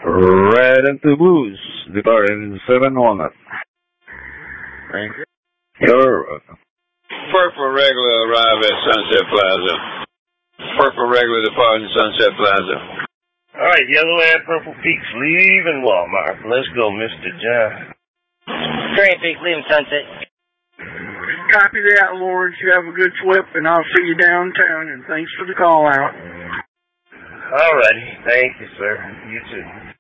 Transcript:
Right into booze. Departing 7 Walnut. Thank you. You're welcome. Purple regular arrive at Sunset Plaza. Purple regular departing Sunset Plaza. All right, Yellow and Purple Peaks leaving Walmart. Let's go, Mr. John. Green Peaks leaving Sunset. Copy that, Lawrence. You have a good trip, and I'll see you downtown, and thanks for the call out. All righty. Thank you, sir. You too.